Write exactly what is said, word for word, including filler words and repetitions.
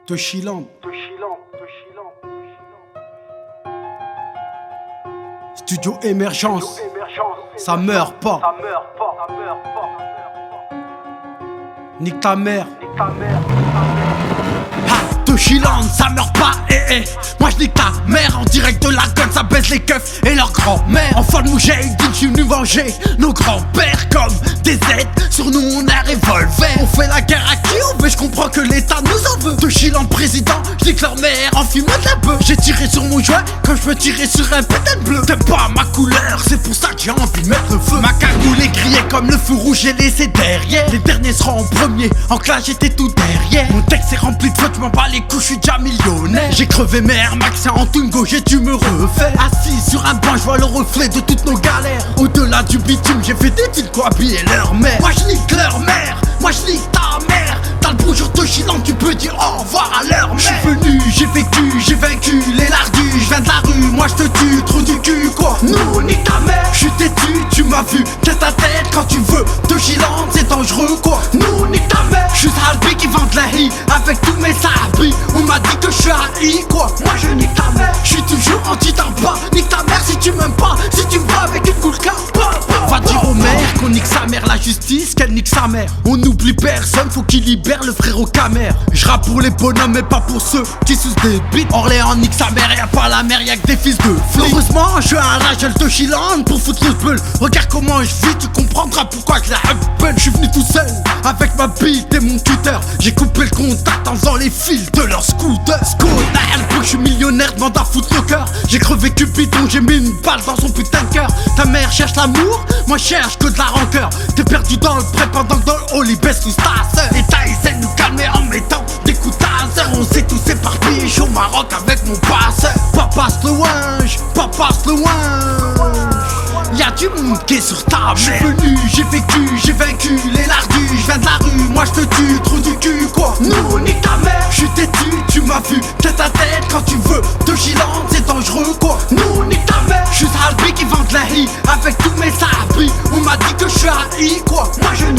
De Chilam. Studio Émergence. Ça meurt pas. Nique ta mère. Ha, de Chilam, ça meurt pas. Eh eh. Moi je nique ta mère en direct de la gueule. Ça baisse les keufs et leur grand-mère. Enfant de moujahidine, je suis venu venger nos grands-pères comme des aides. Sur nous on a revolver. On fait la guerre à qui on veut. Je comprends que l'état nous en veut. De Chilam président, je nique leur mère en fumant de la bœuf. J'ai tiré sur mon jouet comme je peux tirer sur un pétard bleu. T'aimes pas ma couleur, c'est pour ça que j'ai envie de mettre le feu. Ma cagoule est grillée comme le feu rouge, j'ai laissé derrière. Les derniers seront en premier, en classe j'étais tout derrière. Mon texte est rempli de fautes, je m'en bats les couilles, je suis déjà millionnaire. J'ai crevé mes Air Max en Tungo, j'ai dû me refaire. Assis sur un banc, je vois le reflet de toutes nos galères. Au-delà du bitume, j'ai fait des titres quoi habiller leur mère. Moi je nique leur mère, moi je nique ta mère. T'as le bonjour de Chilam, tu peux dire au revoir à leur mère. J'suis venu, j'ai vécu, j'ai vaincu les lardus. J'viens de la rue, moi je te tue, trou du cul quoi. Nous nique ta mère, j'suis têtu, tu m'as vu, qu'est ta tête quand tu veux. De Chilam, c'est dangereux quoi. Nous nique ta mère, j'suis Salbi qui vend de la hi avec tous mes sabis. On m'a dit que j'suis haï quoi. Moi je nique ta mère, j'suis toujours anti-tabac. Nique ta mère si tu m'aimes pas, si tu me vas avec une coulka. Va dire aux mères qu'on nique sa mère, la justice qu'elle nique sa mère. On n'oublie personne, faut qu'il libère le frérot Camer. J'rappe pour les bonhommes mais pas pour ceux qui sucent des bites. Orléans nique sa mère, y'a pas la mère, y'a que des fils de flics. Heureusement je suis un ragel de Chilam pour foutre le peul. Regarde comment je vis, tu comprendras pourquoi je la peine. J'suis venu tout seul avec ma bite et mon tuteur. J'ai coupé le contact en faisant les fils de leur scooter. Scooter, elle peut que je suis millionnaire, demande à foutre le cœur. J'ai crevé Cupidon, j'ai mis une balle dans son putain de cœur. Ta mère cherche l'amour, moi je cherche que de la rancœur. T'es perdu dans le pré pendant que dans le hall il baisse tous ta sœur. Et t'as essayé de nous calmer en mettant des coups taser. On s'est tous éparpillés, j'suis au Maroc avec mon passeur. Papa le winge, papa le winge. Y'a du monde qui est sur ta mère. J'suis venu, j'ai vécu, j'ai vaincu les lardus. J'viens de la rue, moi j'te tue, trou du cul quoi. Nous nique ta mère, j'suis têtu, tu m'as vu, t'es ta tête quand tu veux. De Chilam, c'est dangereux quoi. Nous nique ta mère, j'suis Salbi qui vend de la hi avec tous mes sabis. On m'a dit que j'suis haï quoi. Moi je